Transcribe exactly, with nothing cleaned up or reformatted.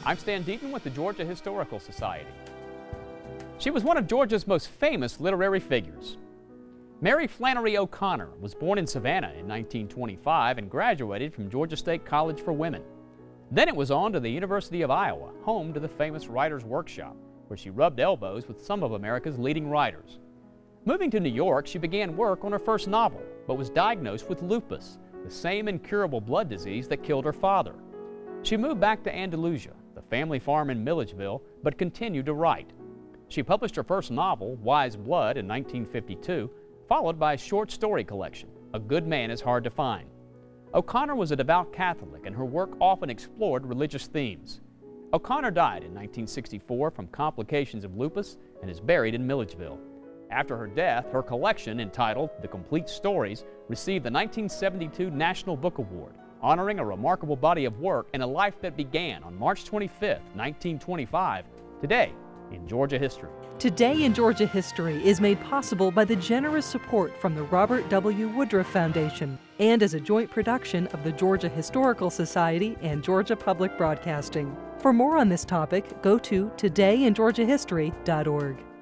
I'm Stan Deaton with the Georgia Historical Society. She was one of Georgia's most famous literary figures. Mary Flannery O'Connor was born in Savannah in nineteen twenty-five and graduated from Georgia State College for Women. Then it was on to the University of Iowa, home to the famous Writers' Workshop, where she rubbed elbows with some of America's leading writers. Moving to New York, she began work on her first novel, but was diagnosed with lupus, the same incurable blood disease that killed her father. She moved back to Andalusia, the family farm in Milledgeville, but continued to write. She published her first novel, Wise Blood, in nineteen fifty-two, followed by a short story collection, A Good Man is Hard to Find. O'Connor was a devout Catholic, and her work often explored religious themes. O'Connor died in nineteen sixty-four from complications of lupus and is buried in Milledgeville. After her death, her collection, entitled The Complete Stories, received the nineteen seventy-two National Book Award, honoring a remarkable body of work and a life that began on March twenty-fifth, nineteen twenty-five, today in Georgia history. Today in Georgia History is made possible by the generous support from the Robert W. Woodruff Foundation and is a joint production of the Georgia Historical Society and Georgia Public Broadcasting. For more on this topic, go to today in georgia history dot org.